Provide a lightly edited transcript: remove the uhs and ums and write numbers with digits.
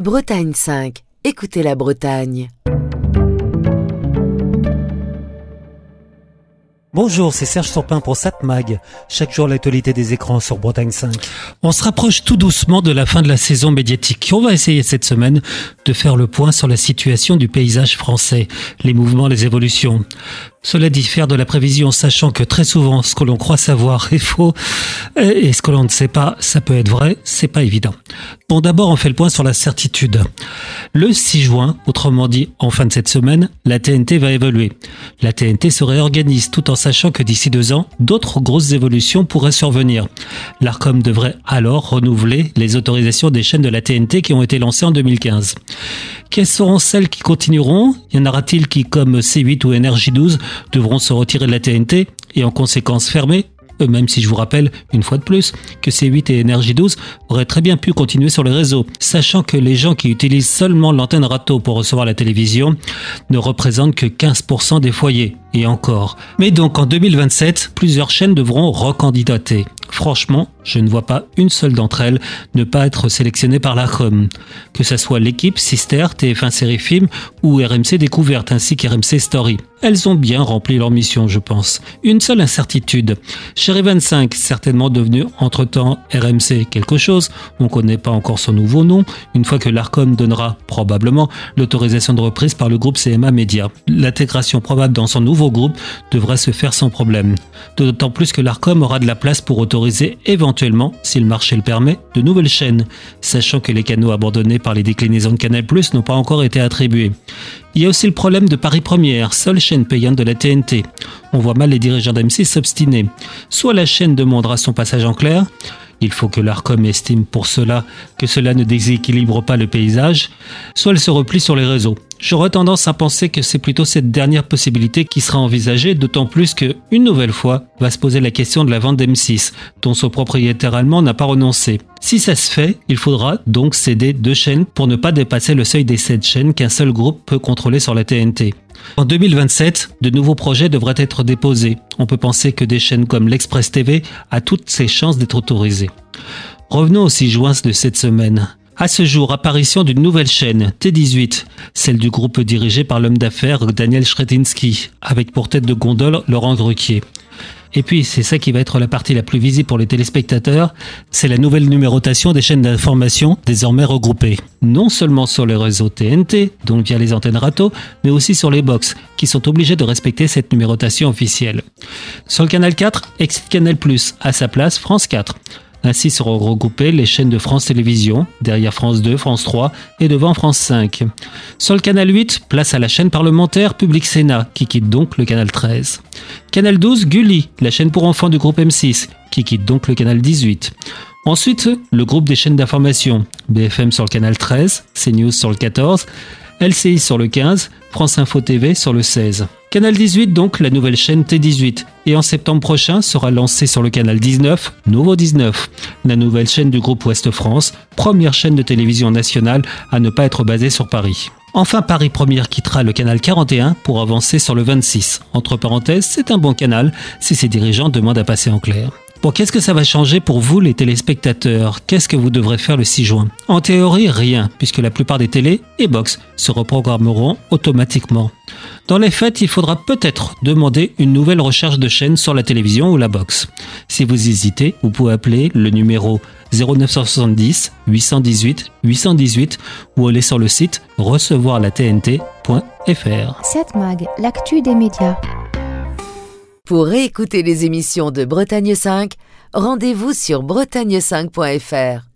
Bretagne 5, écoutez la Bretagne. Bonjour, c'est Serge Surpin pour Satmag. Chaque jour, l'actualité des écrans sur Bretagne 5. On se rapproche tout doucement de la fin de la saison médiatique. On va essayer cette semaine de faire le point sur la situation du paysage français, les mouvements, les évolutions. Cela diffère de la prévision, sachant que très souvent, ce que l'on croit savoir est faux et ce que l'on ne sait pas, ça peut être vrai, c'est pas évident. Bon, d'abord, on fait le point sur la certitude. Le 6 juin, autrement dit, en fin de cette semaine, la TNT va évoluer. La TNT se réorganise tout en sachant que d'ici 2 ans, d'autres grosses évolutions pourraient survenir. L'Arcom devrait alors renouveler les autorisations des chaînes de la TNT qui ont été lancées en 2015. Quelles seront celles qui continueront ? Y en aura-t-il qui, comme C8 ou NRJ12, devront se retirer de la TNT et en conséquence fermer ? Même si je vous rappelle, une fois de plus, que C8 et NRJ12 auraient très bien pu continuer sur le réseau, sachant que les gens qui utilisent seulement l'antenne râteau pour recevoir la télévision ne représentent que 15% des foyers, et encore. Mais donc en 2027, plusieurs chaînes devront recandidater. Franchement, je ne vois pas une seule d'entre elles ne pas être sélectionnée par l'Arcom. Que ça soit l'équipe, Sister, TF1 Série Film ou RMC Découverte ainsi qu'RMC Story. Elles ont bien rempli leur mission, je pense. Une seule incertitude. Chérie 25, certainement devenu entre-temps RMC quelque chose, on ne connaît pas encore son nouveau nom, une fois que l'Arcom donnera probablement l'autorisation de reprise par le groupe CMA Média. L'intégration probable dans son nouveau groupe devrait se faire sans problème. D'autant plus que l'Arcom aura de la place pour autoriser éventuellement, si le marché le permet, de nouvelles chaînes, sachant que les canaux abandonnés par les déclinaisons de Canal+ n'ont pas encore été attribués. Il y a aussi le problème de Paris Première, seule chaîne payante de la TNT. On voit mal les dirigeants d'AMC s'obstiner. Soit la chaîne demandera son passage en clair, il faut que l'Arcom estime pour cela que cela ne déséquilibre pas le paysage, soit elle se replie sur les réseaux. J'aurais tendance à penser que c'est plutôt cette dernière possibilité qui sera envisagée, d'autant plus que, une nouvelle fois, va se poser la question de la vente d'M6, dont son propriétaire allemand n'a pas renoncé. Si ça se fait, il faudra donc céder 2 chaînes pour ne pas dépasser le seuil des 7 chaînes qu'un seul groupe peut contrôler sur la TNT. En 2027, de nouveaux projets devraient être déposés. On peut penser que des chaînes comme l'Express TV a toutes ses chances d'être autorisées. Revenons au 6 juin de cette semaine. À ce jour, apparition d'une nouvelle chaîne, T18, celle du groupe dirigé par l'homme d'affaires Daniel Schretinski, avec pour tête de gondole Laurent Ruquier. Et puis, c'est ça qui va être la partie la plus visible pour les téléspectateurs, c'est la nouvelle numérotation des chaînes d'information désormais regroupées. Non seulement sur les réseaux TNT, donc via les antennes râteau, mais aussi sur les box, qui sont obligés de respecter cette numérotation officielle. Sur le canal 4, exit Canal+, à sa place France 4. Ainsi seront regroupées les chaînes de France Télévisions, derrière France 2, France 3 et devant France 5. Sur le canal 8, place à la chaîne parlementaire Public Sénat, qui quitte donc le canal 13. Canal 12, Gulli, la chaîne pour enfants du groupe M6, qui quitte donc le canal 18. Ensuite, le groupe des chaînes d'information, BFM sur le canal 13, CNews sur le 14, LCI sur le 15, France Info TV sur le 16. Canal 18 donc, la nouvelle chaîne T18. Et en septembre prochain sera lancée sur le canal 19, Nouveau 19, la nouvelle chaîne du groupe Ouest France, première chaîne de télévision nationale à ne pas être basée sur Paris. Enfin, Paris Première quittera le canal 41 pour avancer sur le 26. Entre parenthèses, c'est un bon canal si ses dirigeants demandent à passer en clair. Bon, qu'est-ce que ça va changer pour vous les téléspectateurs ? Qu'est-ce que vous devrez faire le 6 juin ? En théorie, rien, puisque la plupart des télés et box se reprogrammeront automatiquement. Dans les faits, il faudra peut-être demander une nouvelle recherche de chaîne sur la télévision ou la box. Si vous hésitez, vous pouvez appeler le numéro 0970 818 818 ou aller sur le site recevoirlatnt.fr. Satmag, l'actu des médias. Pour réécouter les émissions de Bretagne 5, rendez-vous sur bretagne5.fr.